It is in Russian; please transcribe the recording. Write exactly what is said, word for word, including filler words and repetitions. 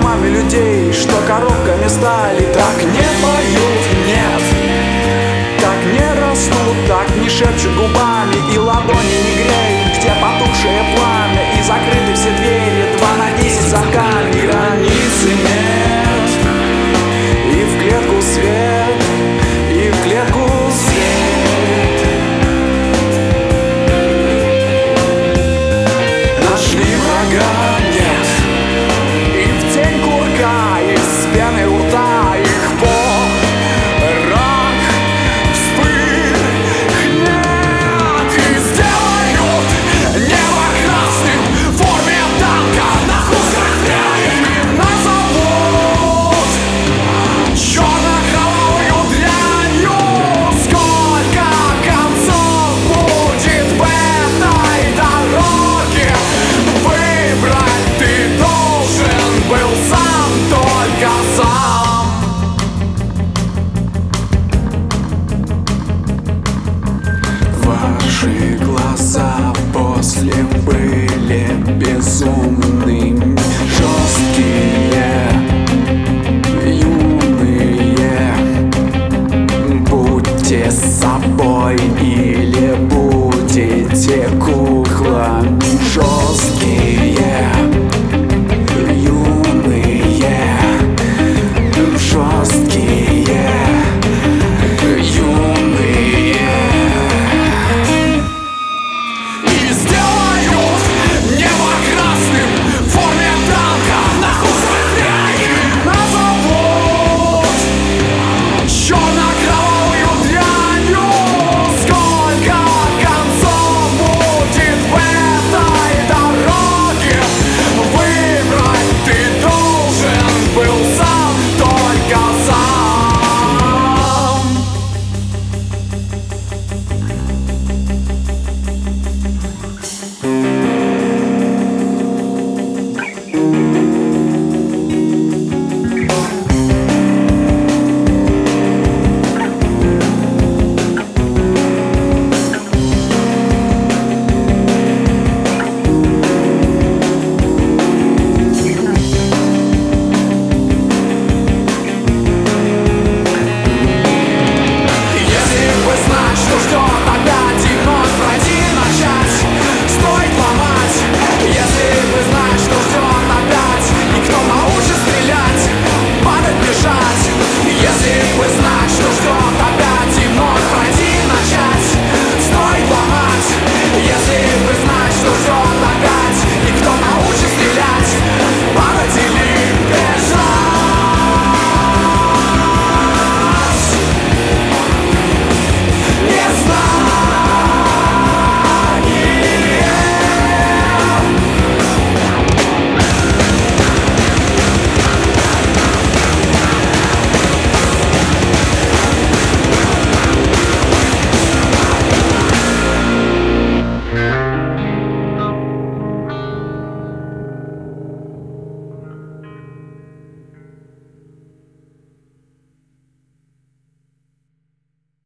домами людей, что коробками стали. Так не поют, нет, так не растут, так не шепчут губами, и ладони не греют, где потухшее пламя, и закрыты все двери, два на десять замками. Границы нет, и в клетку свет, и в клетку свет. Нашли врага, нет, и в тень курка из пены